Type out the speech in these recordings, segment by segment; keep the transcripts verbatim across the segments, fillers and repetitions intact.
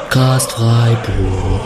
Podcast Freiburg.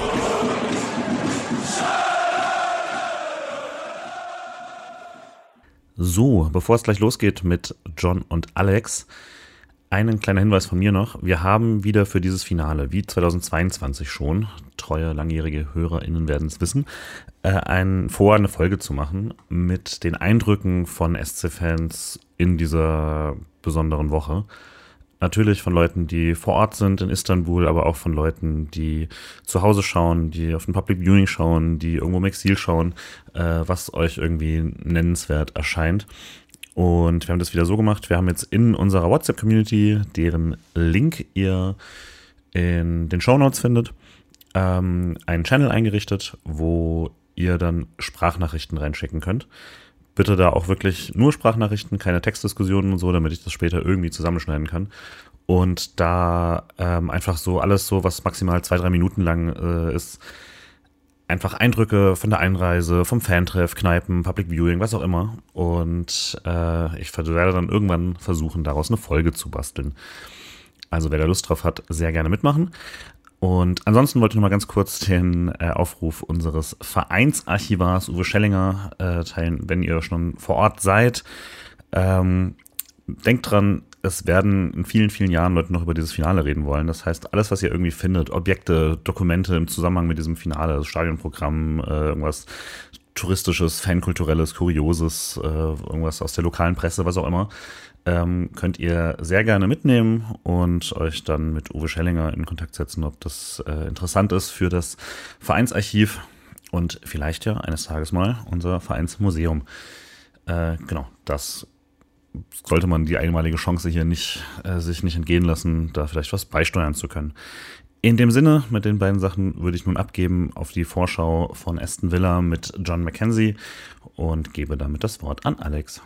So, bevor es gleich losgeht mit John und Alex, einen kleiner Hinweis von mir noch. Wir haben wieder für dieses Finale, wie zweitausendzweiundzwanzig schon, treue, langjährige HörerInnen werden es wissen, äh, ein, vor, eine Folge zu machen mit den Eindrücken von S C-Fans in dieser besonderen Woche. Natürlich von Leuten, die vor Ort sind in Istanbul, aber auch von Leuten, die zu Hause schauen, die auf ein Public Viewing schauen, die irgendwo im Exil schauen, äh, was euch irgendwie nennenswert erscheint. Und wir haben das wieder so gemacht, wir haben jetzt in unserer WhatsApp-Community, deren Link ihr in den Shownotes findet, ähm, einen Channel eingerichtet, wo ihr dann Sprachnachrichten reinschicken könnt. Bitte da auch wirklich nur Sprachnachrichten, keine Textdiskussionen und so, damit ich das später irgendwie zusammenschneiden kann. Und da ähm, einfach so alles so, was maximal zwei, drei Minuten lang äh, ist, einfach Eindrücke von der Einreise, vom Fantreff, Kneipen, Public Viewing, was auch immer. Und äh, ich werde dann irgendwann versuchen, daraus eine Folge zu basteln. Also wer da Lust drauf hat, sehr gerne mitmachen. Und ansonsten wollte ich noch mal ganz kurz den äh, Aufruf unseres Vereinsarchivars Uwe Schellinger äh, teilen, wenn ihr schon vor Ort seid. Ähm, denkt dran, es werden in vielen, vielen Jahren Leute noch über dieses Finale reden wollen. Das heißt, alles, was ihr irgendwie findet, Objekte, Dokumente im Zusammenhang mit diesem Finale, das Stadionprogramm, äh, irgendwas Touristisches, Fankulturelles, Kurioses, äh, irgendwas aus der lokalen Presse, was auch immer, ähm, könnt ihr sehr gerne mitnehmen und euch dann mit Uwe Schellinger in Kontakt setzen, ob das äh, interessant ist für das Vereinsarchiv und vielleicht ja eines Tages mal unser Vereinsmuseum. Äh, genau, das sollte man die einmalige Chance hier nicht äh, sich nicht entgehen lassen, da vielleicht was beisteuern zu können. In dem Sinne, mit den beiden Sachen würde ich nun abgeben auf die Vorschau von Aston Villa mit John McKenzie und gebe damit das Wort an Alex.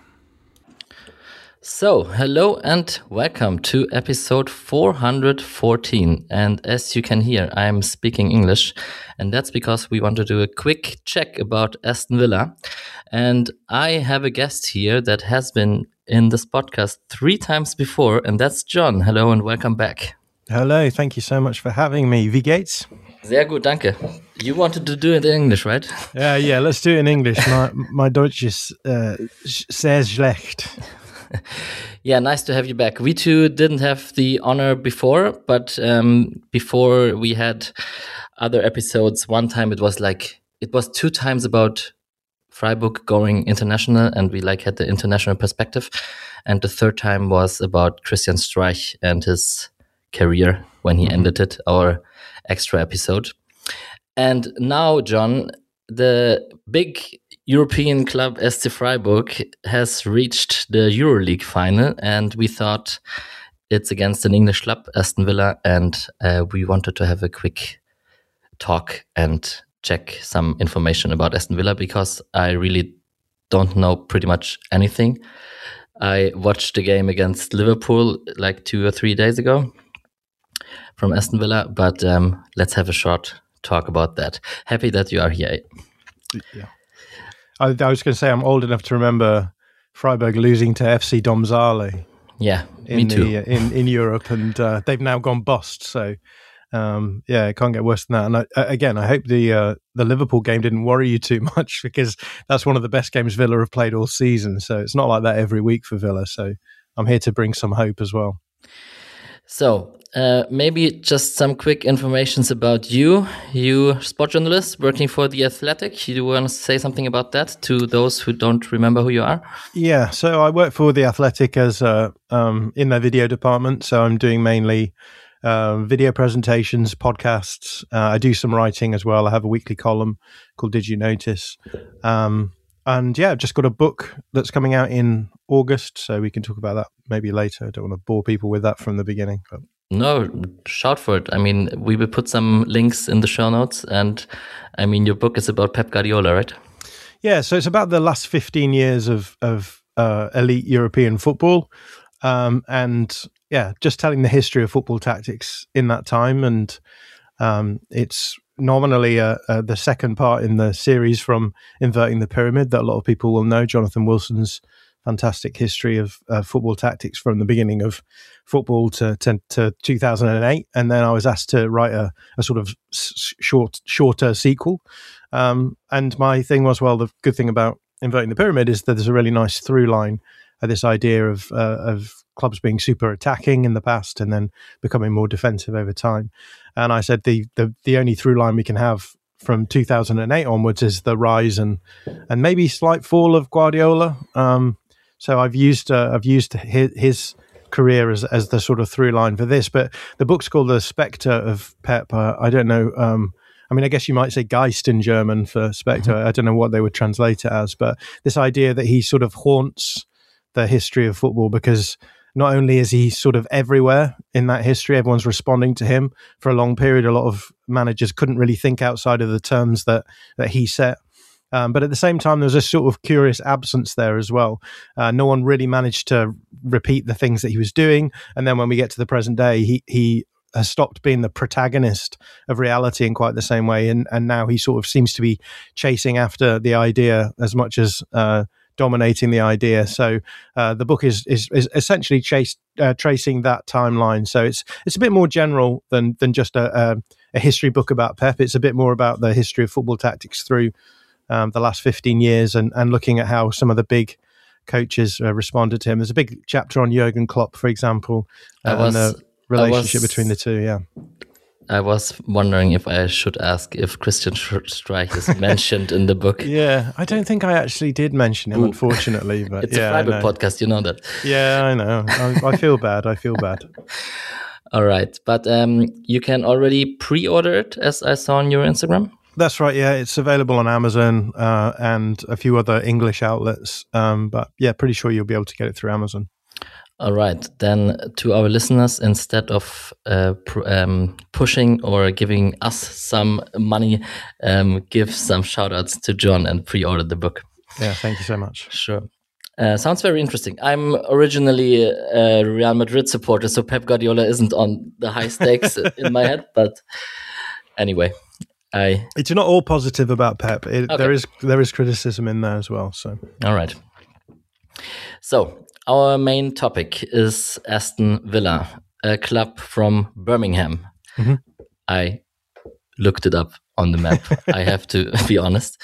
So, hello and welcome to episode four hundred fourteen. And as you can hear, I'm speaking English. And that's because we want to do a quick check about Aston Villa. And I have a guest here that has been in this podcast three times before. And that's John. Hello and welcome back. Hello, thank you so much for having me. Wie geht's? Sehr gut, danke. You wanted to do it in English, right? Yeah, yeah, let's do it in English. My, my Deutsch is uh, sehr schlecht. Yeah, nice to have you back. We two didn't have the honor before, but um, before we had other episodes, one time it was like, it was two times about Freiburg going international, and we like had the international perspective. And the third time was about Christian Streich and his career when he mm-hmm. ended it, our extra episode. And now, John, the big European club S C Freiburg has reached the EuroLeague final, and we thought it's against an English club, Aston Villa, and uh, we wanted to have a quick talk and check some information about Aston Villa because I really don't know pretty much anything. I watched the game against Liverpool like two or three days ago from Aston Villa, but um, let's have a short talk about that. Happy that you are here. Yeah. I, I was going to say I'm old enough to remember Freiburg losing to F C Domzale. Yeah, in me too. The, in in Europe, and uh, they've now gone bust. So um, yeah, it can't get worse than that. And I, again, I hope the uh, the Liverpool game didn't worry you too much because that's one of the best games Villa have played all season. So it's not like that every week for Villa. So I'm here to bring some hope as well. So uh, maybe just some quick informations about you. You sport journalist working for The Athletic. You want to say something about that to those who don't remember who you are? Yeah, so I work for The Athletic as uh, um, in their video department. So I'm doing mainly uh, video presentations, podcasts. Uh, I do some writing as well. I have a weekly column called Did You Notice? Um, and yeah, I've just got a book that's coming out in August, so we can talk about that maybe later. I don't want to bore people with that from the beginning. But. No, shout for it. I mean, we will put some links in the show notes. And I mean, your book is about Pep Guardiola, right? Yeah, so it's about the last fifteen years of, of uh, elite European football. Um, and yeah, just telling the history of football tactics in that time. And um, it's nominally uh, uh, the second part in the series from Inverting the Pyramid that a lot of people will know, Jonathan Wilson's fantastic history of uh, football tactics from the beginning of football to, to, to two thousand eight. And then I was asked to write a, a sort of short, shorter sequel. Um, and my thing was, well, the good thing about Inverting the Pyramid is that there's a really nice through line of this idea of uh, of clubs being super attacking in the past and then becoming more defensive over time. And I said the the, the only through line we can have from two thousand eight onwards is the rise and and maybe slight fall of Guardiola. Um, so I've used uh, I've used his, his career as as the sort of through line for this. But the book's called The Spectre of Pep. Uh, I don't know. Um, I mean, I guess you might say Geist in German for Spectre. Mm-hmm. I don't know what they would translate it as, but this idea that he sort of haunts the history of football because not only is he sort of everywhere in that history, everyone's responding to him for a long period. A lot of managers couldn't really think outside of the terms that, that he set. Um, but at the same time, there's a sort of curious absence there as well. Uh, no one really managed to repeat the things that he was doing. And then when we get to the present day, he he has stopped being the protagonist of reality in quite the same way. And, and now he sort of seems to be chasing after the idea as much as uh, dominating the idea. So uh, the book is is, is essentially chase, uh, tracing that timeline. So it's it's a bit more general than than just a, a, a history book about Pep. It's a bit more about the history of football tactics through um, the last fifteen years and, and looking at how some of the big coaches uh, responded to him. There's a big chapter on Jurgen Klopp, for example, uh, was, and the relationship was, between the two. Yeah. I was wondering if I should ask if Christian Streich is mentioned in the book. Yeah, I don't think I actually did mention him, Ooh. unfortunately. But it's yeah, a private podcast, you know that. Yeah, I know. I, I feel bad. I feel bad. All right, but um, you can already pre-order it, as I saw on your Instagram. That's right. Yeah, it's available on Amazon uh, and a few other English outlets. Um, but yeah, pretty sure you'll be able to get it through Amazon. All right, then to our listeners, instead of uh, pr- um, pushing or giving us some money, um, give some shout outs to John and pre-order the book. Yeah, thank you so much. Sure. Uh, sounds very interesting. I'm originally a Real Madrid supporter, so Pep Guardiola isn't on the high stakes in my head. But anyway, I... It's not all positive about Pep. It, okay. There is there is criticism in there as well. So all right. So... Our main topic is Aston Villa, a club from Birmingham. Mm-hmm. I looked it up on the map, I have to be honest.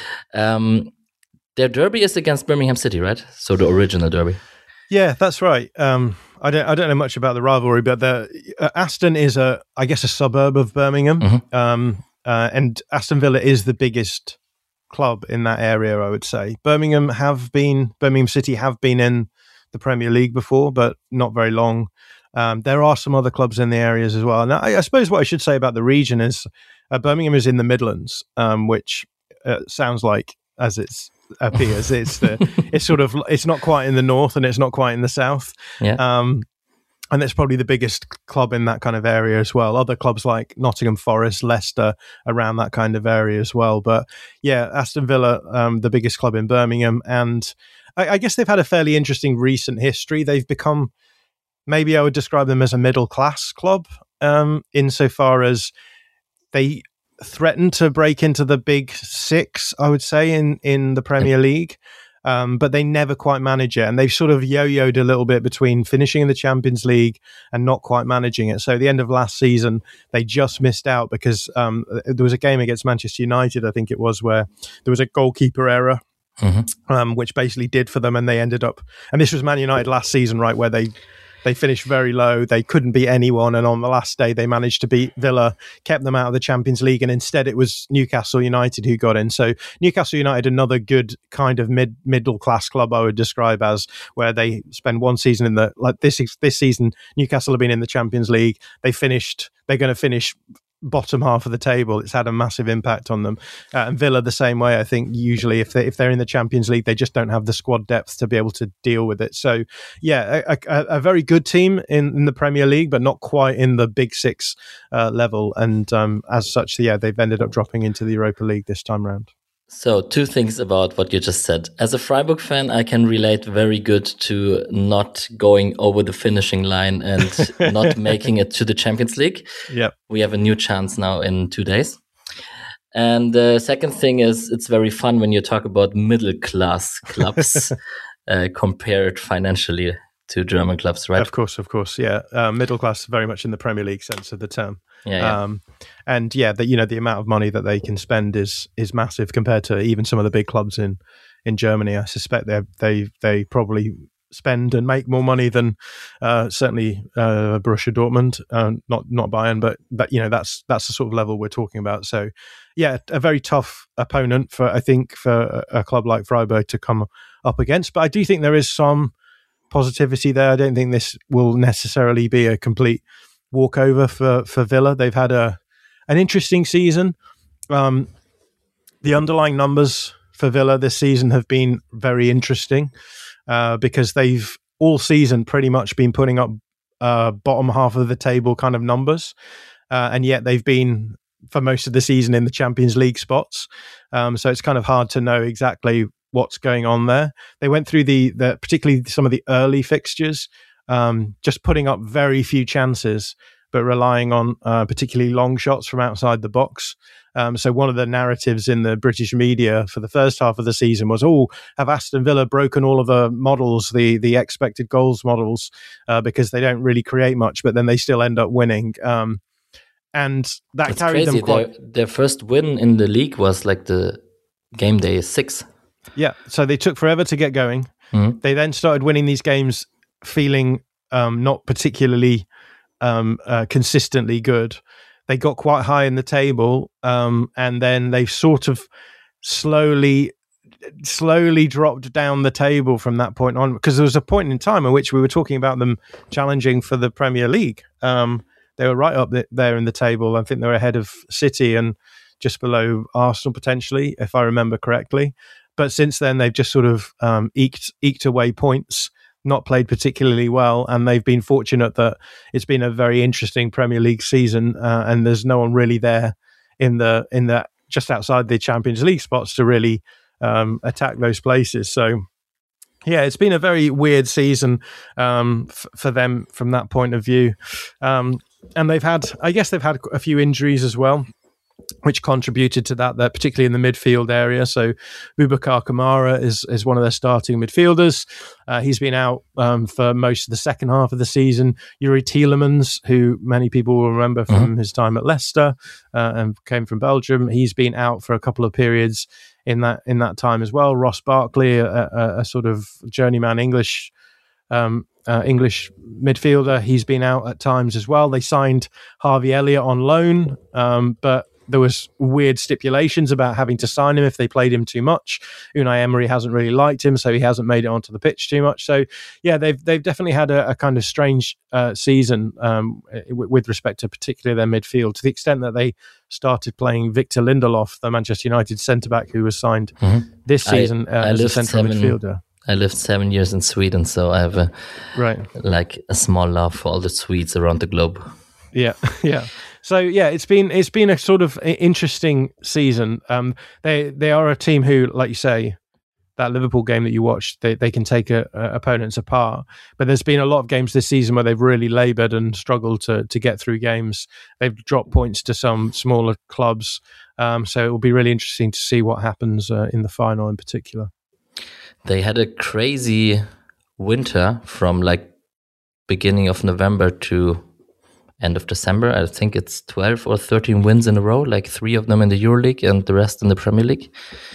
Um, their derby is against Birmingham City, right? So the original derby. Yeah, that's right. Um, I don't I don't know much about the rivalry, but the uh, Aston is, a I guess, a suburb of Birmingham. Mm-hmm. Um, uh, and Aston Villa is the biggest club in that area, I would say. Birmingham have been, Birmingham City have been in the Premier League before, but not very long. Um, there are some other clubs in the areas as well. And I, I suppose what I should say about the region is uh, Birmingham is in the Midlands, um, which uh, sounds like, as it's appears, it's the it's sort of it's not quite in the north and it's not quite in the south. Yeah. Um, and it's probably the biggest club in that kind of area as well. Other clubs like Nottingham Forest, Leicester, around that kind of area as well. But yeah, Aston Villa, um, the biggest club in Birmingham, and I guess they've had a fairly interesting recent history. They've become, maybe I would describe them as a middle class club, um, insofar as they threaten to break into the big six, I would say, in, in the Premier League, um, but they never quite manage it. And they've sort of yo-yoed a little bit between finishing in the Champions League and not quite managing it. So at the end of last season, they just missed out because um, there was a game against Manchester United, I think it was, where there was a goalkeeper error. Mm-hmm. Um, which basically did for them, and they ended up. And this was Man United last season, right, where they they finished very low. They couldn't beat anyone, and on the last day, they managed to beat Villa, kept them out of the Champions League, and instead it was Newcastle United who got in. So Newcastle United, another good kind of mid middle class club, I would describe as, where they spend one season in the like this this season. Newcastle have been in the Champions League. They finished. They're going to finish bottom half of the table. It's had a massive impact on them. Uh, and Villa the same way. I think usually if they if they're in the Champions League, they just don't have the squad depth to be able to deal with it. So yeah, a, a, a very good team in, in the Premier League, but not quite in the big six uh, level. And um, as such, yeah, they've ended up dropping into the Europa League this time round. So two things about what you just said. As a Freiburg fan, I can relate very good to not going over the finishing line and not making it to the Champions League. Yep. We have a new chance now in two days. And the second thing is it's very fun when you talk about middle class clubs. uh, compared financially to German clubs, right? Of course, of course, yeah. Uh, middle class, very much in the Premier League sense of the term. Yeah, yeah. Um, and yeah, the, you know, the amount of money that they can spend is is massive compared to even some of the big clubs in, in Germany. I suspect they they they probably spend and make more money than uh, certainly uh, Borussia Dortmund, uh, not not Bayern, but but you know that's that's the sort of level we're talking about. So yeah, a very tough opponent for I think for a, a club like Freiburg to come up against. But I do think there is some positivity there. I don't think this will necessarily be a complete walkover for, for Villa. They've had a an interesting season. Um, the underlying numbers for Villa this season have been very interesting uh, because they've all season pretty much been putting up uh, bottom half of the table kind of numbers, uh, and yet they've been for most of the season in the Champions League spots. Um, so it's kind of hard to know exactly what's going on there. They went through the, the particularly some of the early fixtures, um, just putting up very few chances, but relying on uh, particularly long shots from outside the box. Um, so one of the narratives in the British media for the first half of the season was, oh, have Aston Villa broken all of the models, the the expected goals models, uh, because they don't really create much, but then they still end up winning. Um, and that That's carried crazy. them quite... Their, their first win in the league was like the game day six. Yeah, so they took forever to get going. Mm-hmm. They then started winning these games feeling um, not particularly um, uh, consistently good. They got quite high in the table, um, and then they've sort of slowly, slowly dropped down the table from that point on, because there was a point in time in which we were talking about them challenging for the Premier League. Um, they were right up there in the table. I think they were ahead of City and just below Arsenal, potentially, if I remember correctly. But since then, they've just sort of um, eked eked away points, not played particularly well, and they've been fortunate that it's been a very interesting Premier League season, uh, and there's no one really there in the in the just outside the Champions League spots to really um, attack those places. So, yeah, it's been a very weird season um, f- for them from that point of view, um, and they've had, I guess, they've had a few injuries as well, which contributed to that, that particularly in the midfield area. So Boubacar Kamara is is one of their starting midfielders. Uh, he's been out um, for most of the second half of the season. Yuri Tielemans, who many people will remember from mm-hmm. his time at Leicester uh, and came from Belgium, he's been out for a couple of periods in that in that time as well. Ross Barkley, a, a, a sort of journeyman English um, uh, English midfielder, he's been out at times as well. They signed Harvey Elliott on loan, um, but there was weird stipulations about having to sign him if they played him too much. Unai Emery hasn't really liked him, so he hasn't made it onto the pitch too much. So, yeah, they've they've definitely had a, a kind of strange uh, season um, w- with respect to particularly their midfield, to the extent that they started playing Victor Lindelof, the Manchester United centre-back who was signed mm-hmm. this season uh, I, I as a central seven, midfielder. I lived seven years in Sweden, so I have a right. like a small love for all the Swedes around the globe. Yeah, yeah. So yeah, it's been it's been a sort of interesting season. Um, they they are a team who, like you say, that Liverpool game that you watched, they they can take a, a opponents apart. But there's been a lot of games this season where they've really laboured and struggled to to get through games. They've dropped points to some smaller clubs. Um, so it will be really interesting to see what happens uh, in the final in particular. They had a crazy winter from like beginning of November to end of December. I think it's twelve or thirteen wins in a row, like three of them in the EuroLeague and the rest in the Premier League.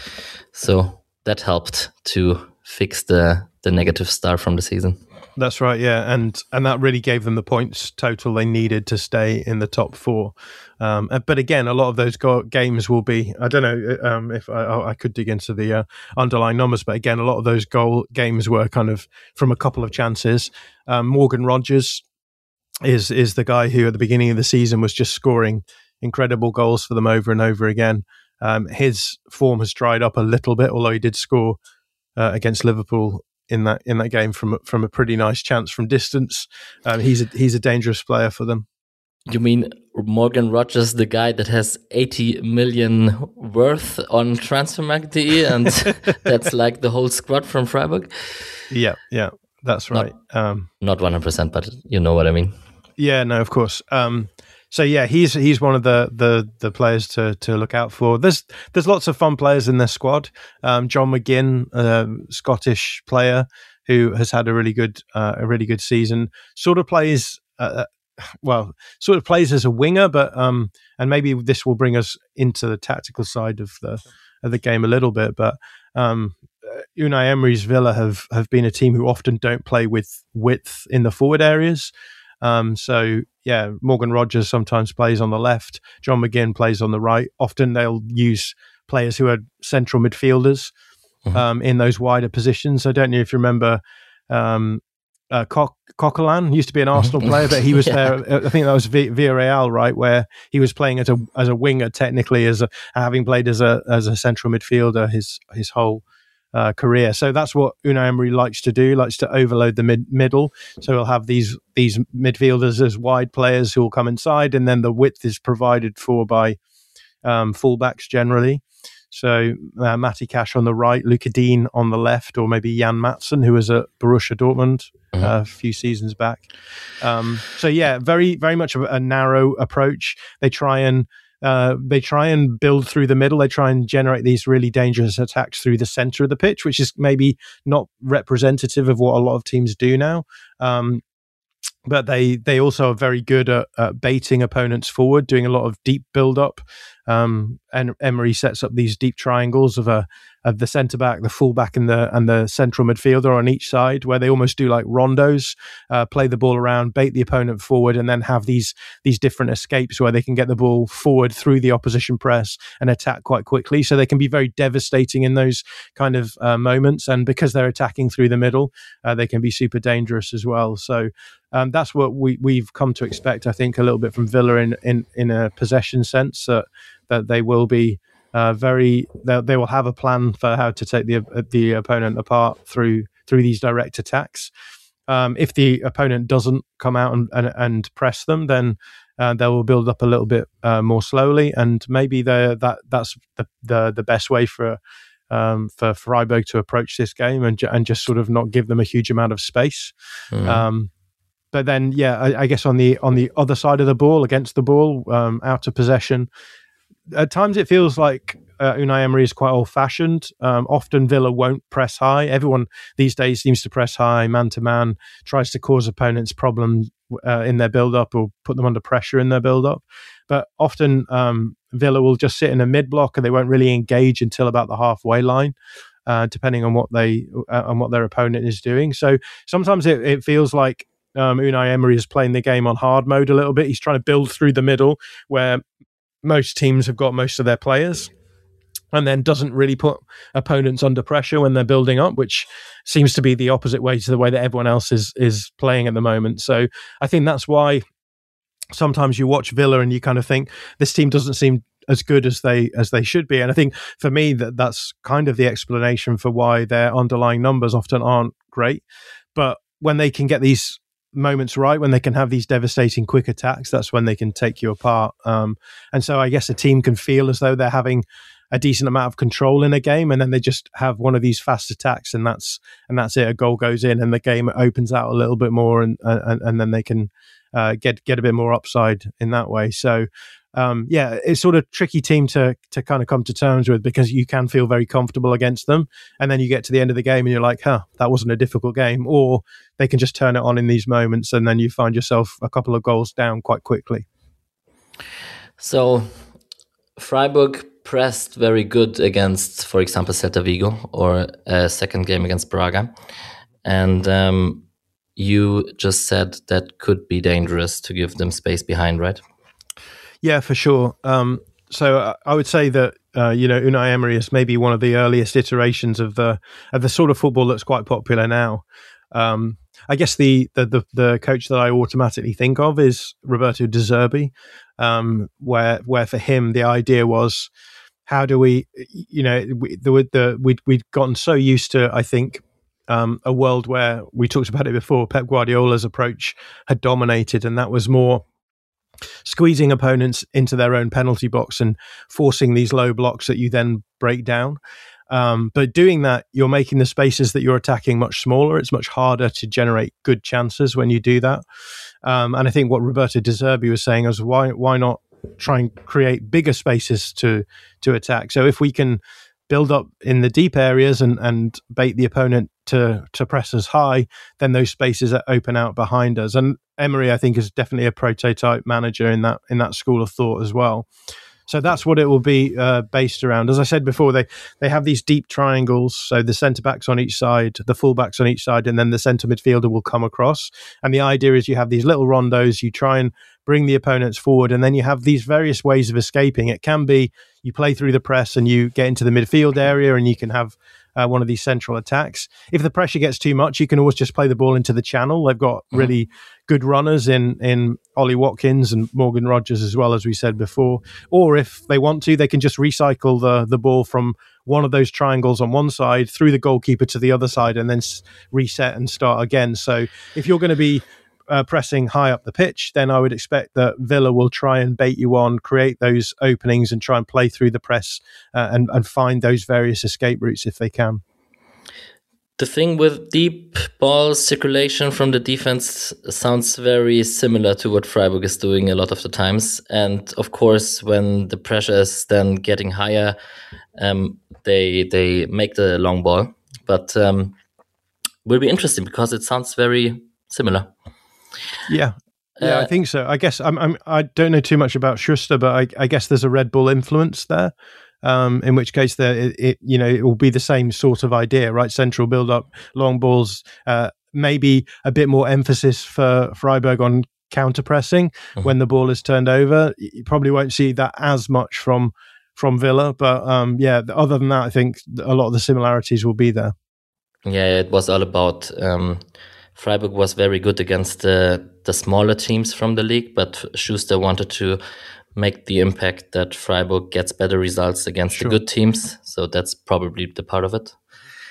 So that helped to fix the the negative start from the season. That's right, yeah, and and that really gave them the points total they needed to stay in the top four. Um, but again, a lot of those go- games will be, I don't know um, if I, I could dig into the uh, underlying numbers, but again, a lot of those goal games were kind of from a couple of chances. Um, Morgan Rogers is is the guy who at the beginning of the season was just scoring incredible goals for them over and over again. Um, his form has dried up a little bit, although he did score uh, against Liverpool in that in that game from from a pretty nice chance from distance. Um, he's a, he's a dangerous player for them. You mean Morgan Rogers, the guy that has eighty million worth on Transfermarkt dot de, and that's like the whole squad from Freiburg? Yeah, yeah, that's right. Not, um, not one hundred percent, but you know what I mean. Yeah, no, of course. Um, so yeah, he's he's one of the the the players to to look out for. There's there's lots of fun players in this squad. Um, John McGinn, a Scottish player who has had a really good uh, a really good season, sort of plays uh, well, sort of plays as a winger, but um, and maybe this will bring us into the tactical side of the of the game a little bit, but um, Unai Emery's Villa have have been a team who often don't play with width in the forward areas. Um, so yeah, Morgan Rogers sometimes plays on the left. John McGinn plays on the right. Often they'll use players who are central midfielders mm-hmm. um, in those wider positions. I don't know if you remember um, uh, Co- Coquelin used to be an Arsenal player, but he was yeah. there. I think that was v- Villarreal, right, where he was playing as a as a winger technically, as a, having played as a as a central midfielder his his whole Uh, career. So that's what Unai Emery likes to do, likes to overload the mid- middle. So he'll have these these midfielders as wide players who will come inside, and then the width is provided for by um, fullbacks generally. So uh, Matty Cash on the right, Luca Dean on the left, or maybe Jan Matson, who was at Borussia Dortmund mm-hmm. uh, a few seasons back. Um, so yeah, very very much a, a narrow approach. They try and Uh, they try and build through the middle. They try and generate these really dangerous attacks through the center of the pitch, which is maybe not representative of what a lot of teams do now. Um, but they they also are very good at, at baiting opponents forward, doing a lot of deep build up. Um, and Emery sets up these deep triangles of a of the centre back, the full back, and the and the central midfielder on each side, where they almost do like rondos, uh, play the ball around, bait the opponent forward, and then have these these different escapes where they can get the ball forward through the opposition press and attack quite quickly. So they can be very devastating in those kind of uh, moments, and because they're attacking through the middle, uh, they can be super dangerous as well. So um, that's what we we've come to expect, I think, a little bit from Villa in in, in a possession sense, that that they will be. Uh, very, they will have a plan for how to take the the opponent apart through through these direct attacks. Um, if the opponent doesn't come out and, and, and press them, then uh, they will build up a little bit uh, more slowly, and maybe that that's the, the the best way for um, for Freiburg to approach this game, and and just sort of not give them a huge amount of space. Mm. Um, but then, yeah, I, I guess on the on the other side of the ball, against the ball, um, out of possession. At times it feels like uh, Unai Emery is quite old-fashioned. Um, often Villa won't press high. Everyone these days seems to press high, man-to-man, tries to cause opponents problems uh, in their build-up or put them under pressure in their build-up. But often um, Villa will just sit in a mid-block and they won't really engage until about the halfway line, uh, depending on what they uh, on what their opponent is doing. So sometimes it, it feels like um, Unai Emery is playing the game on hard mode a little bit. He's trying to build through the middle where most teams have got most of their players, and then doesn't really put opponents under pressure when they're building up, which seems to be the opposite way to the way that everyone else is is playing at the moment. So I think that's why sometimes you watch Villa and you kind of think this team doesn't seem as good as they as they should be. And I think for me that that's kind of the explanation for why their underlying numbers often aren't great. But when they can get these moments right, when they can have these devastating quick attacks, that's when they can take you apart. Um, and so I guess a team can feel as though they're having a decent amount of control in a game, and then they just have one of these fast attacks, and that's and that's it. A goal goes in, and the game opens out a little bit more, and and, and then they can uh, get get a bit more upside in that way. So um, yeah, it's sort of tricky team to to kind of come to terms with, because you can feel very comfortable against them, and then you get to the end of the game and you're like, huh, that wasn't a difficult game. Or they can just turn it on in these moments, and then you find yourself a couple of goals down quite quickly. So Freiburg pressed very good against, for example, Celta Vigo, or a second game against Braga. And um, you just said that could be dangerous to give them space behind, right? Yeah, for sure. Um, so I would say that uh, you know, Unai Emery is maybe one of the earliest iterations of the of the sort of football that's quite popular now. Um, I guess the, the the the coach that I automatically think of is Roberto De Zerbi, um, where where for him the idea was, how do we, you know, we, the, the we'd we'd gotten so used to, I think, um, a world where we talked about it before. Pep Guardiola's approach had dominated, and that was more squeezing opponents into their own penalty box and forcing these low blocks that you then break down. Um, but doing that, you're making the spaces that you're attacking much smaller. It's much harder to generate good chances when you do that. Um, and I think what Roberto De Zerbi was saying is why why not try and create bigger spaces to to attack? So if we can build up in the deep areas and, and bait the opponent to to press us high, then those spaces are open out behind us. And Emery, I think, is definitely a prototype manager in that in that school of thought as well. So that's what it will be uh, based around. As I said before, they, they have these deep triangles. So the centre-backs on each side, the full-backs on each side, and then the centre midfielder will come across. And the idea is you have these little rondos, you try and bring the opponents forward, and then you have these various ways of escaping. It can be you play through the press and you get into the midfield area and you can have uh, one of these central attacks. If the pressure gets too much, you can always just play the ball into the channel. They've got mm-hmm. really good runners in in Ollie Watkins and Morgan Rogers as well, as we said before. Or if they want to, they can just recycle the the ball from one of those triangles on one side through the goalkeeper to the other side and then s- reset and start again. So if you're going to be uh, pressing high up the pitch, then I would expect that Villa will try and bait you on, create those openings and try and play through the press uh, and, and find those various escape routes if they can. The thing with deep ball circulation from the defense sounds very similar to what Freiburg is doing a lot of the times. And of course, when the pressure is then getting higher, um, they they make the long ball. But um, will be interesting because it sounds very similar. Yeah. Yeah, uh, I think so. I guess I'm, I'm, I don't know too much about Schuster, but I, I guess there's a Red Bull influence there. Um, in which case, there it, it you know it will be the same sort of idea, right? Central build up, long balls, uh, maybe a bit more emphasis for Freiburg on counter pressing mm-hmm. when the ball is turned over. You probably won't see that as much from from Villa, but um, yeah. Other than that, I think a lot of the similarities will be there. Yeah, it was all about um, Freiburg was very good against the the smaller teams from the league, but Schuster wanted to make the impact that Freiburg gets better results against sure. the good teams. So that's probably the part of it.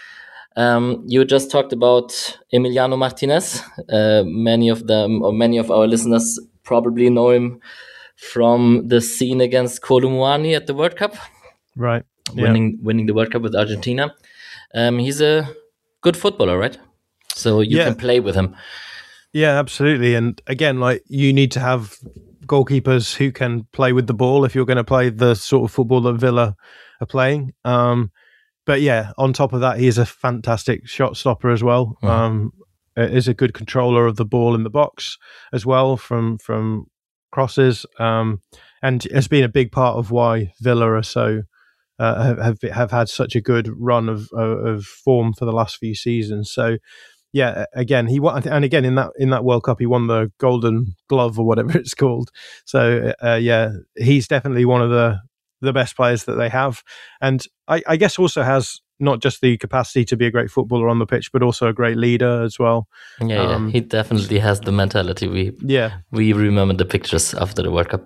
Um, you just talked about Emiliano Martinez. Uh, many of them, or many of our listeners probably know him from the scene against Kolo Muani at the World Cup. Right. Yeah. Winning winning the World Cup with Argentina. Um, he's a good footballer, right? So you yeah. can play with him. Yeah, absolutely. And again, like you need to have goalkeepers who can play with the ball if you're going to play the sort of football that Villa are playing. Um, but yeah, on top of that, he is a fantastic shot stopper as well. Mm-hmm. Um, is a good controller of the ball in the box as well from from crosses, um, and has been a big part of why Villa are so uh, have, have have had such a good run of, of of form for the last few seasons. So. Yeah, again, he won, and again in that in that World Cup, he won the Golden Glove or whatever it's called. So uh, yeah, he's definitely one of the the best players that they have, and I, I guess also has not just the capacity to be a great footballer on the pitch, but also a great leader as well. Yeah, um, yeah. He definitely has the mentality. We yeah we remember the pictures after the World Cup.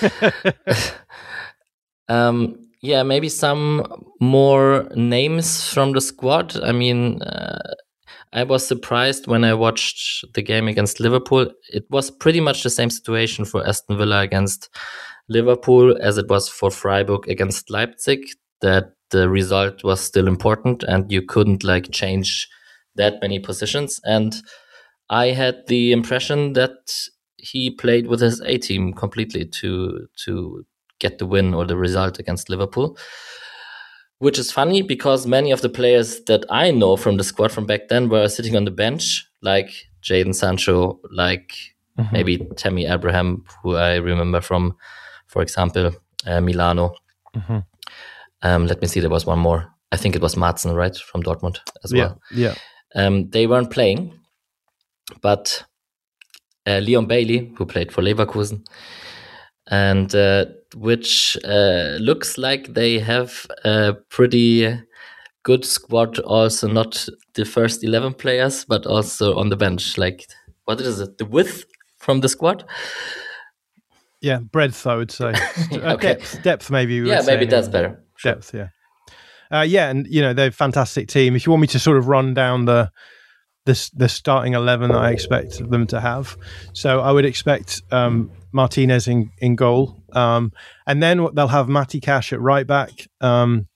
um, yeah, maybe some more names from the squad. I mean. Uh, I was surprised when I watched the game against Liverpool. It was pretty much the same situation for Aston Villa against Liverpool as it was for Freiburg against Leipzig, that the result was still important and you couldn't like change that many positions. And I had the impression that he played with his A team completely to to get the win or the result against Liverpool. Which is funny because many of the players that I know from the squad from back then were sitting on the bench, like Jadon Sancho, like mm-hmm. maybe Tammy Abraham, who I remember from, for example, uh, Milano. Mm-hmm. Um, let me see, there was one more. I think it was Madsen, right, from Dortmund as well. Yeah. yeah. Um, they weren't playing, but uh, Leon Bailey, who played for Leverkusen, and uh, which uh, looks like they have a pretty good squad also, not the first eleven players, but also on the bench. Like, what is it? The width from the squad? Yeah, breadth, I would say. okay. Depth, depth maybe. Yeah, maybe that's better. Depth, yeah. Uh, yeah, and, you know, they're a fantastic team. If you want me to sort of run down the the, the starting eleven that I expect them to have. So I would expect um, Martinez in, in goal. Um, and then they'll have Matty Cash at right back. Um,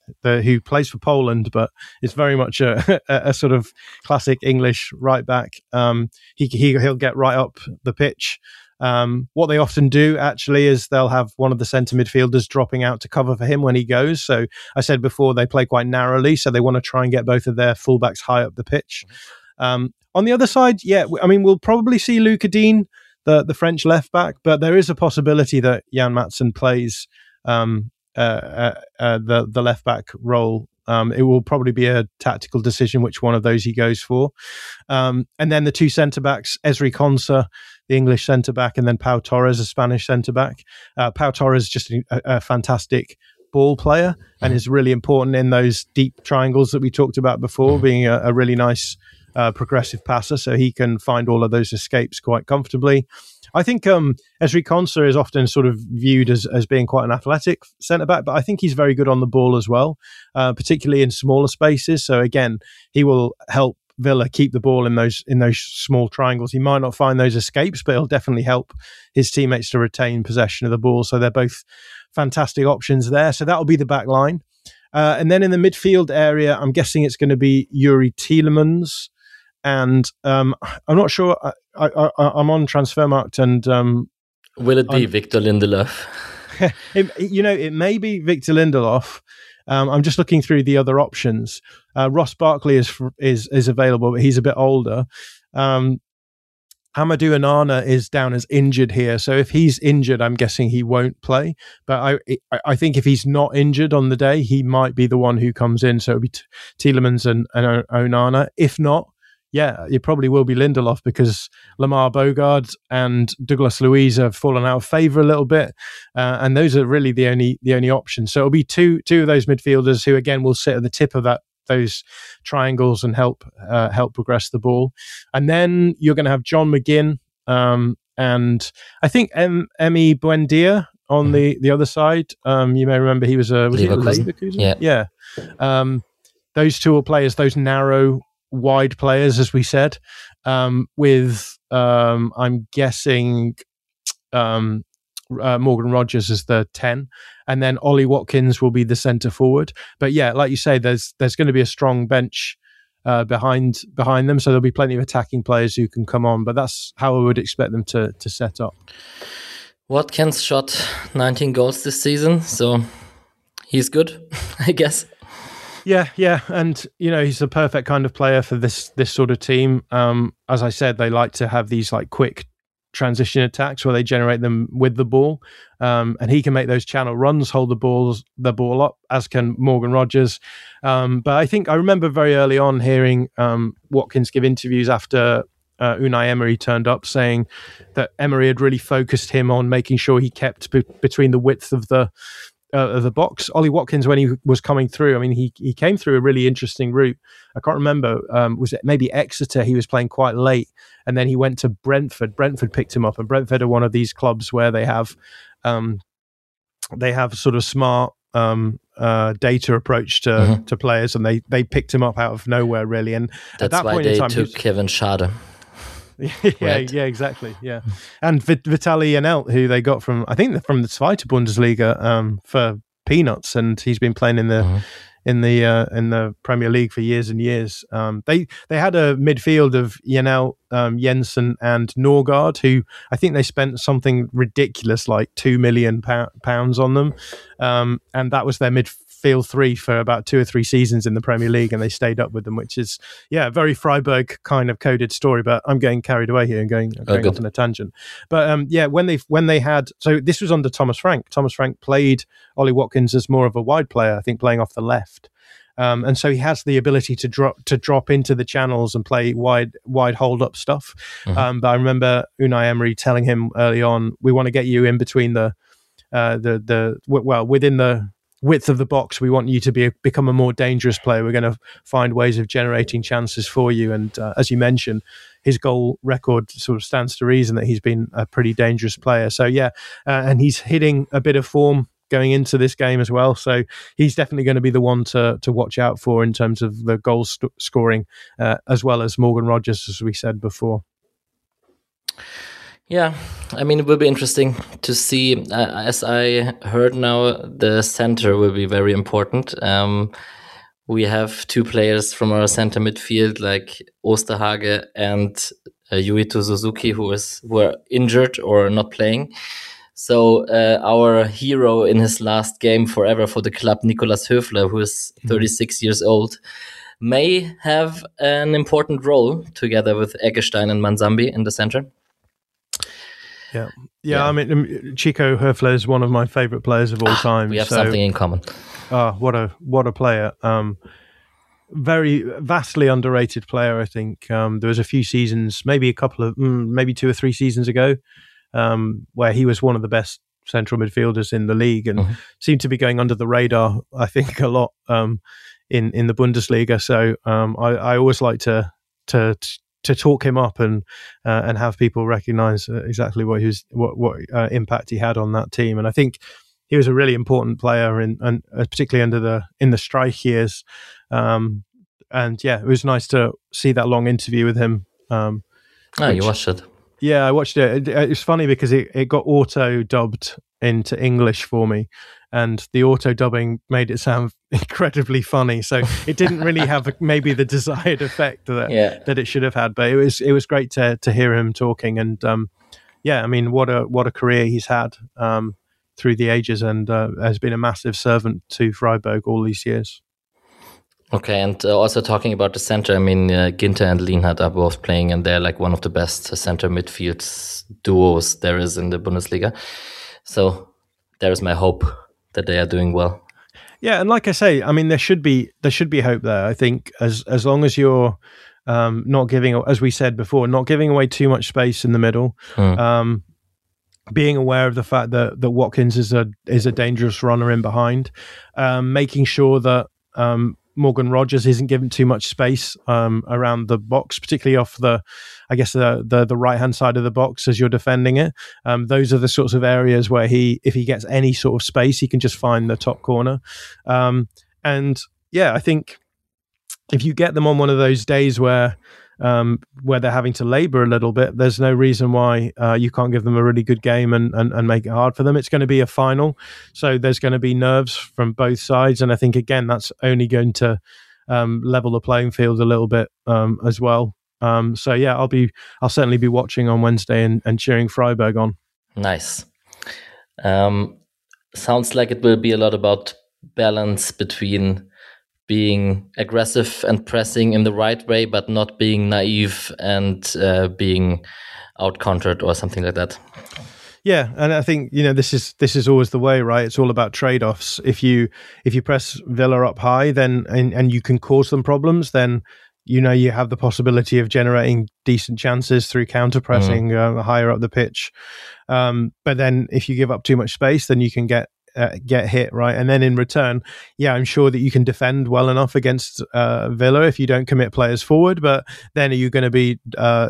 the, who plays for Poland, but is very much a, a, a sort of classic English right back. Um, he, he he'll get right up the pitch. Um, what they often do actually is they'll have one of the centre midfielders dropping out to cover for him when he goes. So I said before, they play quite narrowly, so they want to try and get both of their fullbacks high up the pitch. Um, on the other side, yeah, I mean, we'll probably see Lucas Digne, the, the French left back, but there is a possibility that Jan Matson plays um, uh, uh, uh, the, the left back role. Um, it will probably be a tactical decision which one of those he goes for. Um, and then the two centre-backs, Ezri Konsa, the English centre-back, and then Pau Torres, a Spanish centre-back. Uh, Pau Torres is just a, a fantastic ball player and is really important in those deep triangles that we talked about before, being a, a really nice uh, progressive passer, so he can find all of those escapes quite comfortably. I think um, Ezri Konsa is often sort of viewed as, as being quite an athletic centre-back, but I think he's very good on the ball as well, uh, particularly in smaller spaces. So again, he will help Villa keep the ball in those in those small triangles. He might not find those escapes, but he'll definitely help his teammates to retain possession of the ball. So they're both fantastic options there. So that'll be the back line. Uh, and then in the midfield area, I'm guessing it's going to be Yuri Tielemans. And um, I'm not sure. I, I, I, I'm on Transfermarkt, and um, will it be I'm, Victor Lindelof? it, you know, it may be Victor Lindelof. Um, I'm just looking through the other options. Uh, Ross Barkley is is is available, but he's a bit older. Um, Amadou Onana is down as injured here, so if he's injured, I'm guessing he won't play. But I I think if he's not injured on the day, he might be the one who comes in. So it'll be T- Tielemans and, and Onana. If not, yeah, it probably will be Lindelof, because Lamar Bogard and Douglas Luiz have fallen out of favour a little bit, uh, and those are really the only the only options. So it'll be two two of those midfielders who again will sit at the tip of that those triangles and help uh, help progress the ball. And then you're going to have John McGinn um, and I think M- Emi Buendia on mm-hmm. the the other side. Um, you may remember he was a was Leverkusen. Leverkusen? Yeah, yeah. Um, those two will play as those narrow, wide players, as we said, um, with um, I'm guessing um, uh, Morgan Rogers as the ten, and then Ollie Watkins will be the centre forward. But yeah, like you say, there's there's going to be a strong bench uh, behind behind them, so there'll be plenty of attacking players who can come on. But that's how I would expect them to to set up. Watkins shot nineteen goals this season, so he's good, I guess. Yeah, yeah, and you know he's the perfect kind of player for this this sort of team. Um, as I said, they like to have these like quick transition attacks where they generate them with the ball, um, and he can make those channel runs, hold the balls the ball up, as can Morgan Rogers. Um, but I think I remember very early on hearing um, Watkins give interviews after uh, Unai Emery turned up, saying that Emery had really focused him on making sure he kept be- between the width of the Uh, of the box. Ollie Watkins, when he was coming through, I mean, he he came through a really interesting route. I can't remember, um, was it maybe Exeter? He was playing quite late, and then he went to Brentford. Brentford picked him up, and Brentford are one of these clubs where they have, um, they have sort of smart um, uh, data approach to mm-hmm. to players, and they they picked him up out of nowhere, really. And that's at that why point they in time, took was, Kevin Schade. yeah, right. yeah, exactly. Yeah, and Vit- Vitaly Janelt, who they got from, I think, from the Zweite Bundesliga um, for peanuts, and he's been playing in the mm-hmm. in the uh, in the Premier League for years and years. Um, they they had a midfield of Janelt, um, Jensen, and Norgard, who I think they spent something ridiculous like two million pounds on them, um, and that was their midfield three for about two or three seasons in the Premier League, and they stayed up with them, which is yeah, very Freiburg kind of coded story. But I'm getting carried away here and going, going oh, off on a tangent. But um, yeah, when they when they had so this was under Thomas Frank. Thomas Frank played Ollie Watkins as more of a wide player, I think, playing off the left. Um, and so he has the ability to drop to drop into the channels and play wide wide hold up stuff. Mm-hmm. Um, but I remember Unai Emery telling him early on, "We want to get you in between the uh, the the well within the width of the box. We want you to be a, become a more dangerous player. We're going to find ways of generating chances for you." And uh, as you mentioned, his goal record sort of stands to reason that he's been a pretty dangerous player. So yeah, uh, and he's hitting a bit of form going into this game as well. So he's definitely going to be the one to to watch out for in terms of the goal st- scoring, uh, as well as Morgan Rogers, as we said before. Yeah, I mean, it will be interesting to see. Uh, as I heard now, the center will be very important. Um, we have two players from our center midfield, like Osterhage and uh, Yuito Suzuki, who is who are injured or not playing. So uh, our hero in his last game forever for the club, Nicolas Höfler, who is thirty-six mm-hmm. years old, may have an important role together with Eggestein and Manzambi in the center. Yeah. yeah, yeah. I mean, Chico Höfler is one of my favorite players of all ah, time. We have so, something in common. Ah, what a what a player! Um, very vastly underrated player. I think um, there was a few seasons, maybe a couple of, mm, maybe two or three seasons ago, um, where he was one of the best central midfielders in the league, and mm-hmm. seemed to be going under the radar. I think a lot um, in in the Bundesliga. So um, I, I always like to to. to to talk him up and uh, and have people recognize uh, exactly what his what what uh, impact he had on that team. And I think he was a really important player in, and uh, particularly under the in the strike years. Um, and yeah, it was nice to see that long interview with him. Um, oh, which, you watched it? Yeah, I watched it. it it's funny because it, it got auto dubbed into English for me, and the auto dubbing made it sound incredibly funny. So it didn't really have maybe the desired effect that yeah. that it should have had. But it was it was great to to hear him talking, and um, yeah, I mean, what a what a career he's had um, through the ages, and uh, has been a massive servant to Freiburg all these years. Okay, and uh, also talking about the center, I mean, uh, Ginter and Lienhardt are both playing, and they're like one of the best center midfield duos there is in the Bundesliga. So there's my hope that they are doing well. Yeah, and like I say, I mean, there should be there should be hope there. I think as as long as you're um, not giving, as we said before, not giving away too much space in the middle, mm. um, being aware of the fact that that Watkins is a is a dangerous runner in behind, um, making sure that um, Morgan Rogers isn't given too much space um, around the box, particularly off the, I guess the the, the right hand side of the box as you're defending it. Um, those are the sorts of areas where he, if he gets any sort of space, he can just find the top corner. Um, and yeah, I think if you get them on one of those days where um, where they're having to labour a little bit, there's no reason why uh, you can't give them a really good game and, and, and make it hard for them. It's going to be a final, so there's going to be nerves from both sides, and I think again that's only going to um, level the playing field a little bit um, as well. Um, so yeah, I'll be I'll certainly be watching on Wednesday and, and cheering Freiburg on. Nice. Um, sounds like it will be a lot about balance between being aggressive and pressing in the right way, but not being naive and uh, being out-countered or something like that. Yeah, and I think you know this is this is always the way, right? It's all about trade-offs. If you if you press Villa up high, then and, and you can cause them problems, then you know you have the possibility of generating decent chances through counter-pressing mm. uh, higher up the pitch. Um, but then if you give up too much space, then you can get Uh, get hit, right? And then in return, yeah, I'm sure that you can defend well enough against uh, Villa if you don't commit players forward, but then are you going to be uh,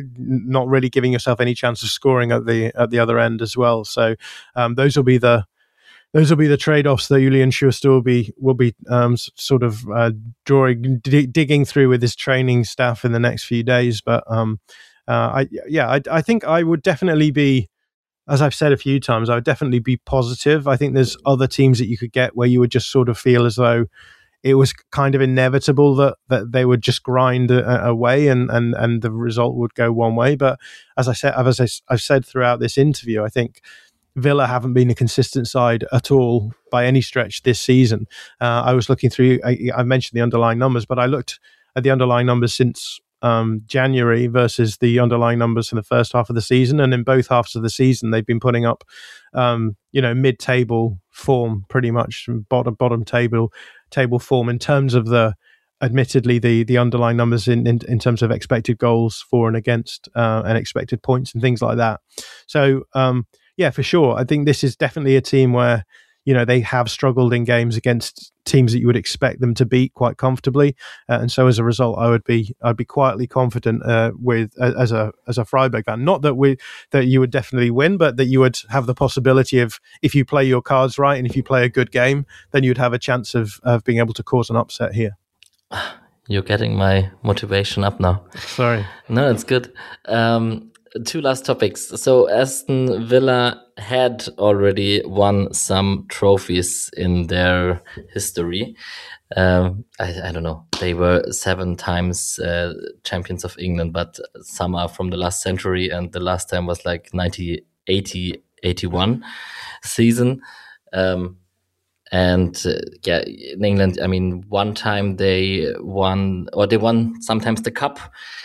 not really giving yourself any chance of scoring at the at the other end as well? So um, those will be the those will be the trade-offs that Julian Schuster will be will be um, sort of uh, drawing d- digging through with his training staff in the next few days. But um, uh, I yeah, I, I think I would definitely be, as I've said a few times, I would definitely be positive. I think there's other teams that you could get where you would just sort of feel as though it was kind of inevitable that, that they would just grind a, away and, and, and the result would go one way. But as I said, as I, I've said throughout this interview, I think Villa haven't been a consistent side at all by any stretch this season. Uh, I was looking through, I, I mentioned the underlying numbers, but I looked at the underlying numbers since Um, January versus the underlying numbers in the first half of the season, and in both halves of the season they've been putting up um, you know mid-table form, pretty much bottom bottom table table form in terms of the admittedly the the underlying numbers in in, in terms of expected goals for and against uh, and expected points and things like that. So um, yeah, for sure, I think this is definitely a team where you know they have struggled in games against teams that you would expect them to beat quite comfortably, uh, and so as a result, I would be I'd be quietly confident uh, with uh, as a as a Freiburg fan. Not that we that you would definitely win, but that you would have the possibility of, if you play your cards right and if you play a good game, then you'd have a chance of of being able to cause an upset here. You're getting my motivation up now. Sorry, no, it's good. Um, two last topics. So Aston Villa had already won some trophies in their history. Um, I, I don't know. They were seven times uh, champions of England, but some are from the last century, and the last time was like ninety, eighty, eighty-one season. Um, and uh, yeah, in England, I mean, one time they won, or they won sometimes the cup.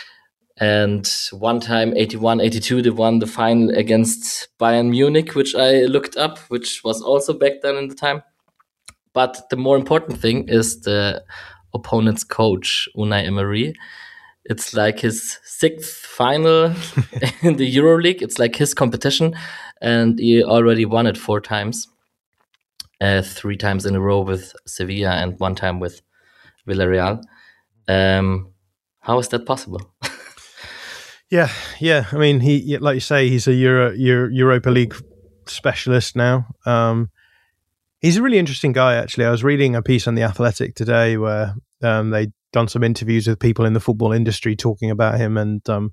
And one time, eighty-one, eighty-two, they won the final against Bayern Munich, which I looked up, which was also back then in the time. But the more important thing is the opponent's coach, Unai Emery. It's like his sixth final in the EuroLeague. It's like his competition, and he already won it four times. Uh, three times in a row with Sevilla and one time with Villarreal. Um, how is that possible? Yeah, yeah. I mean, he, like you say, he's a Euro, Euro, Europa League specialist now. Um, he's a really interesting guy, actually. I was reading a piece on The Athletic today where um, they'd done some interviews with people in the football industry talking about him, and um,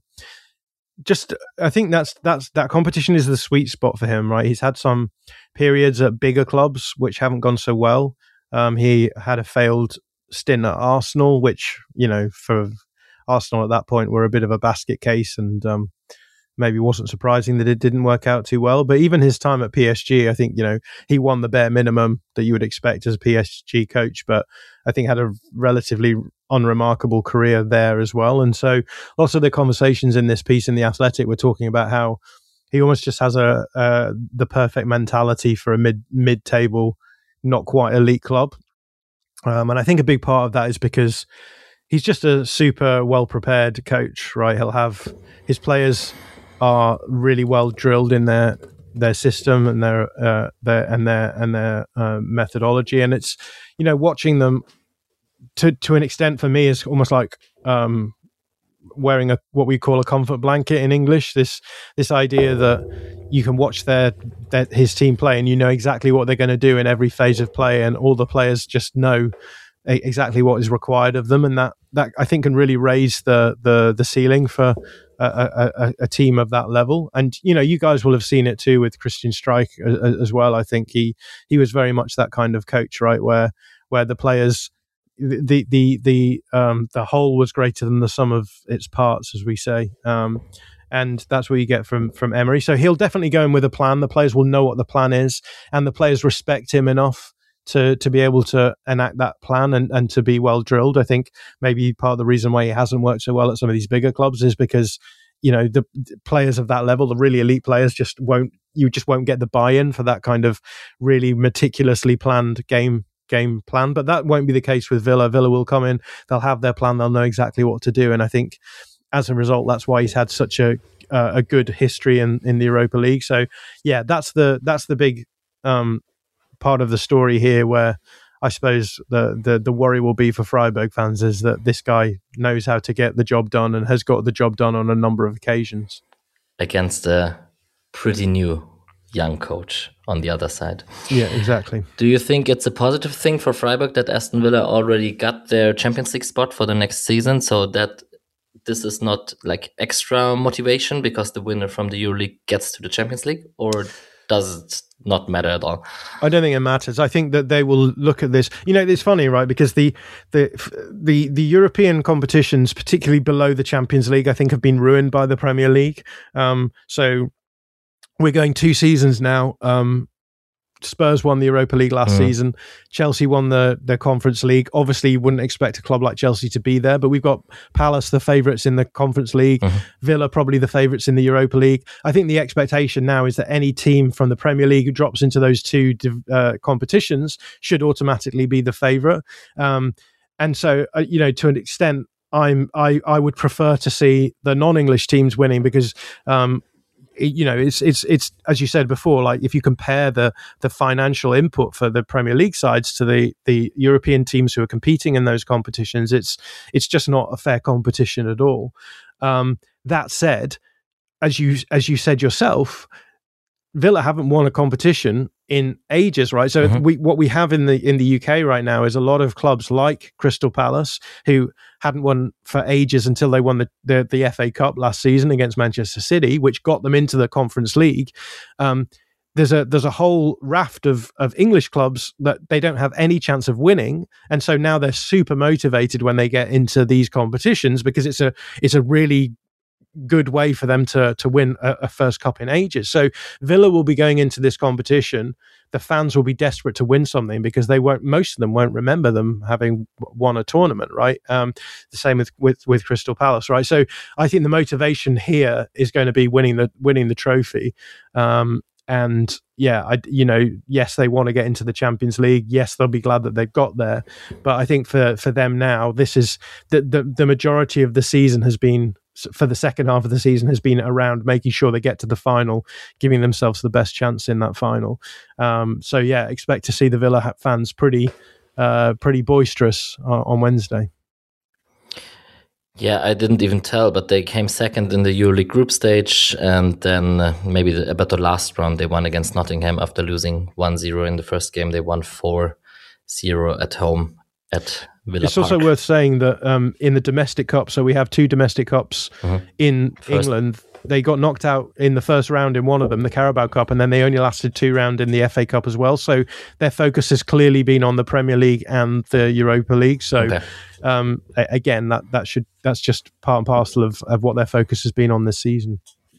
just I think that's that's that competition is the sweet spot for him, right? He's had some periods at bigger clubs which haven't gone so well. Um, he had a failed stint at Arsenal, which, you know, for Arsenal at that point were a bit of a basket case, and um, maybe wasn't surprising that it didn't work out too well. But even his time at P S G, I think, you know, he won the bare minimum that you would expect as a P S G coach, but I think had a relatively unremarkable career there as well. And so lots of the conversations in this piece in The Athletic were talking about how he almost just has a uh, the perfect mentality for a mid mid table, not quite elite club. Um, and I think a big part of that is because he's just a super well prepared coach, right? He'll have his players are really well drilled in their their system and their uh, their and their and their uh, methodology, and it's, you know, watching them to to an extent for me is almost like um, wearing a what we call a comfort blanket in English. This this idea that you can watch their, their his team play and you know exactly what they're going to do in every phase of play, and all the players just know exactly what is required of them, and that that I think can really raise the the the ceiling for a, a, a team of that level. And you know, you guys will have seen it too with Christian Streich as well. I think he he was very much that kind of coach, right? Where where the players, the the the um the whole was greater than the sum of its parts, as we say. Um, and that's what you get from from Emery. So he'll definitely go in with a plan. The players will know what the plan is, and the players respect him enough to to be able to enact that plan and, and to be well drilled. I think maybe part of the reason why he hasn't worked so well at some of these bigger clubs is because, you know, the, the players of that level, the really elite players, just won't you just won't get the buy-in for that kind of really meticulously planned game game plan. But that won't be the case with Villa. Villa will come in, they'll have their plan, they'll know exactly what to do, and I think as a result, that's why he's had such a uh, a good history in, in the Europa League. So yeah, that's the that's the big um, part of the story here, where I suppose the, the the worry will be for Freiburg fans is that this guy knows how to get the job done and has got the job done on a number of occasions against a pretty new young coach on the other side. Yeah, exactly. Do you think it's a positive thing for Freiburg that Aston Villa already got their Champions League spot for the next season, so that this is not like extra motivation because the winner from the EuroLeague gets to the Champions League, or does it not matter at all? I don't think it matters. I think that they will look at this. You know, it's funny, right? Because the the the the European competitions, particularly below the Champions League, I think have been ruined by the Premier League. Um, so we're going two seasons now. Um, Spurs won the Europa League last mm. season. Chelsea won the, the Conference League. Obviously, you wouldn't expect a club like Chelsea to be there, but we've got Palace, the favourites in the Conference League. Mm-hmm. Villa, probably the favourites in the Europa League. I think the expectation now is that any team from the Premier League who drops into those two uh, competitions should automatically be the favourite. Um, and so, uh, you know, to an extent, I'm I I would prefer to see the non-English teams winning because. Um, You know, it's it's it's as you said before. Like if you compare the the financial input for the Premier League sides to the the European teams who are competing in those competitions, it's it's just not a fair competition at all. Um, that said, as you as you said yourself, Villa haven't won a competition in ages, right? So mm-hmm. we, what we have in the in the U K right now is a lot of clubs like Crystal Palace who hadn't won for ages until they won the, the, the F A Cup last season against Manchester City, which got them into the Conference League. Um, there's a there's a whole raft of of English clubs that they don't have any chance of winning, and so now they're super motivated when they get into these competitions because it's a it's a really good way for them to to win a, a first cup in ages. So Villa will be going into this competition. The fans will be desperate to win something because they won't. Most of them won't remember them having won a tournament, right? Um, the same with, with with Crystal Palace, right? So I think the motivation here is going to be winning the winning the trophy. Um, and yeah, I you know yes they want to get into the Champions League. Yes, they'll be glad that they've got there. But I think for for them now, this is the the, the majority of the season has been. For the second half of the season has been around making sure they get to the final, giving themselves the best chance in that final. Um, so yeah, expect to see the Villa fans pretty, uh, pretty boisterous on, on Wednesday. Yeah, I didn't even tell, but they came second in the EuroLeague group stage, and then uh, maybe the, about the last round they won against Nottingham after losing one zero in the first game. They won four zero at home at Villa It's Park. Also worth saying that um, in the domestic cup, so we have two domestic cups mm-hmm. in First. England. They got knocked out in the first round in one of them, the Carabao Cup, and then they only lasted two rounds in the F A Cup as well. So their focus has clearly been on the Premier League and the Europa League. So okay. um, again, that that should that's just part and parcel of, of what their focus has been on this season.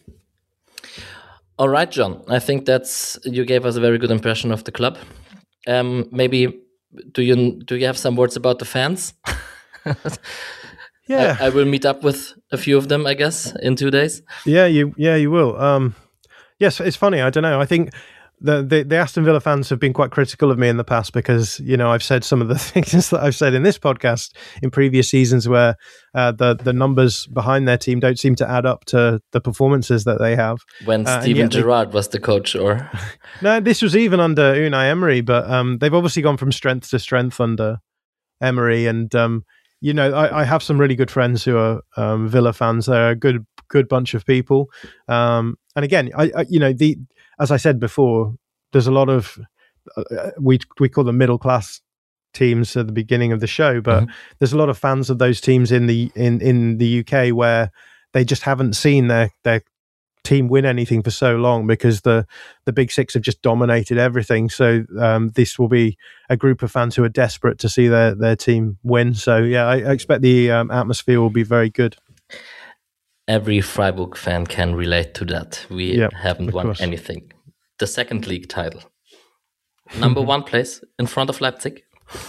All right, John. I think that's you gave us a very good impression of the club. Um, maybe. Do you do you have some words about the fans? Yeah, I, I will meet up with a few of them, I guess, in two days. Yeah, you yeah you will. Um, yes, it's funny. I don't know. I think the, the the Aston Villa fans have been quite critical of me in the past because you know I've said some of the things that I've said in this podcast in previous seasons where uh, the the numbers behind their team don't seem to add up to the performances that they have. When uh, Steven Gerrard they... was the coach, or no, this was even under Unai Emery, but um, they've obviously gone from strength to strength under Emery, and um, you know I, I have some really good friends who are um, Villa fans. They're a good good bunch of people, um, and again, I, I you know the. As I said before, there's a lot of uh, we we call them middle class teams at the beginning of the show, but mm-hmm. there's a lot of fans of those teams in the in, in the U K where they just haven't seen their their team win anything for so long because the the big six have just dominated everything. So um, this will be a group of fans who are desperate to see their their team win. So yeah, I, I expect the um, atmosphere will be very good. Every Freiburg fan can relate to that. We yep, haven't won course. anything. The second league title. Number one place in front of Leipzig.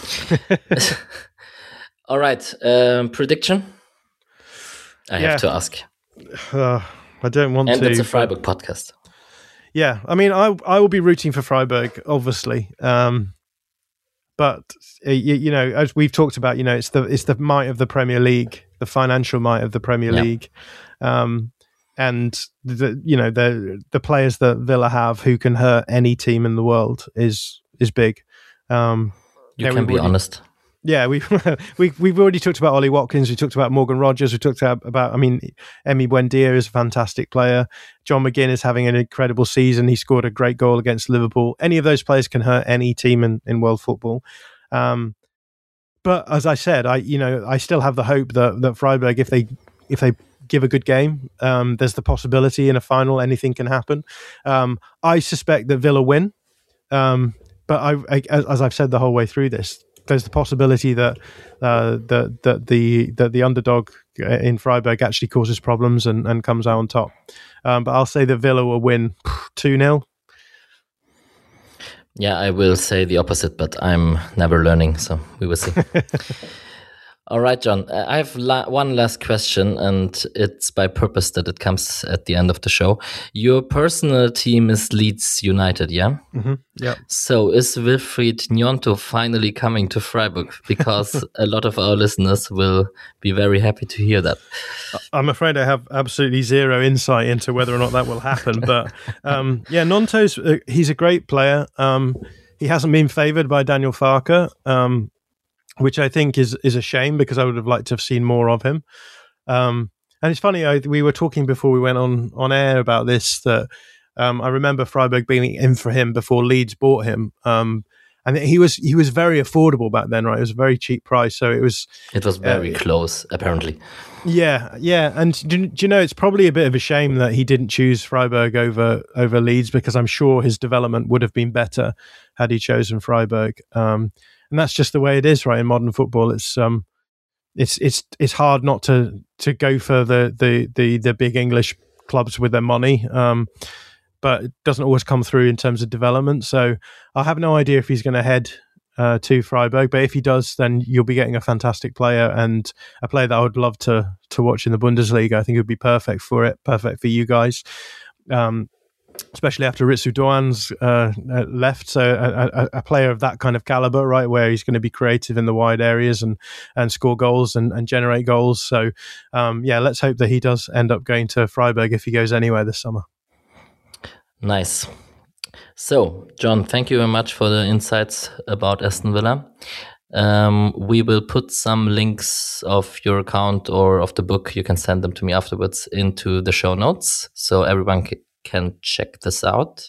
All right. Um, prediction? I yeah. have to ask. Uh, I don't want and to. And it's a Freiburg but... podcast. Yeah. I mean, I I will be rooting for Freiburg, obviously. Um, but, uh, you, you know, as we've talked about, you know, it's the it's the might of the Premier League, the financial might of the Premier yeah. League. Um, and the you know the the players that Villa have who can hurt any team in the world is is big. Um, you yeah, can be already, honest. Yeah, we we we've already talked about Ollie Watkins. We talked about Morgan Rogers. We talked about, about I mean, Emi Buendia is a fantastic player. John McGinn is having an incredible season. He scored a great goal against Liverpool. Any of those players can hurt any team in, in world football. Um, but as I said, I you know I still have the hope that that Freiburg, if they if they give a good game, um, there's the possibility in a final anything can happen. Um, I suspect that Villa win, um, but I, I, as I've said the whole way through this, there's the possibility that uh, that that the that the underdog in Freiburg actually causes problems and, and comes out on top. Um, but I'll say that Villa will win two nil. Yeah, I will say the opposite, but I'm never learning, so we will see. All right, John. I have la- one last question, and it's by purpose that it comes at the end of the show. Your personal team is Leeds United, yeah? Mm-hmm. Yeah. So is Wilfried Gnonto finally coming to Freiburg? Because a lot of our listeners will be very happy to hear that. I'm afraid I have absolutely zero insight into whether or not that will happen. But um, yeah, Gnonto's, uh, he's a great player. Um, he hasn't been favoured by Daniel Farke. Um which I think is is a shame because I would have liked to have seen more of him. Um, and it's funny, I, we were talking before we went on, on air about this, that Um, I remember Freiburg being in for him before Leeds bought him. Um, and he was he was very affordable back then, right? It was a very cheap price, so it was it was very uh, close, apparently. Yeah, yeah, and do, do you know, it's probably a bit of a shame that he didn't choose Freiburg over over Leeds, because I'm sure his development would have been better had he chosen Freiburg. Um, and that's just the way it is, right? In modern football, it's um, it's it's it's hard not to to go for the the the, the big English clubs with their money. Um, but it doesn't always come through in terms of development. So I have no idea if he's going to head uh, to Freiburg, but if he does, then you'll be getting a fantastic player, and a player that I would love to to watch in the Bundesliga. I think it would be perfect for it, perfect for you guys, um, especially after Ritsu Doan's uh, left. So a, a, a player of that kind of caliber, right, where he's going to be creative in the wide areas and and score goals and, and generate goals. So um, yeah, let's hope that he does end up going to Freiburg if he goes anywhere this summer. Nice. So, John, thank you very much for the insights about Aston Villa. Um, we will put some links of your account or of the book, you can send them to me afterwards, into the show notes, so everyone c- can check this out.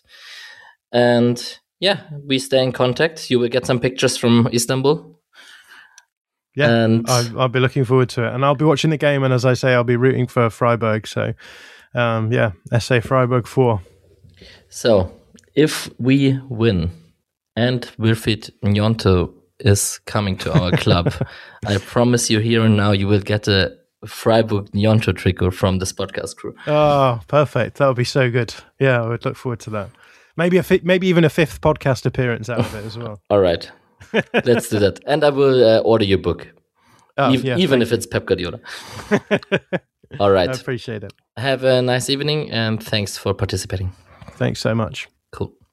And yeah, we stay in contact. You will get some pictures from Istanbul. Yeah, and I'll, I'll be looking forward to it. And I'll be watching the game, and as I say, I'll be rooting for Freiburg. So um, yeah, S A Freiburg four. So, if we win and Wilfried Gnonto is coming to our club, I promise you here and now you will get a Freiburg Gnonto tricot from this podcast crew. Oh, perfect. That would be so good. Yeah, I would look forward to that. Maybe a fi- maybe even a fifth podcast appearance out of it as well. All right. Let's do that. And I will uh, order your book. Oh, e- yeah, even if you. It's Pep Guardiola. All right. I appreciate it. Have a nice evening and thanks for participating. Thanks so much. Cool.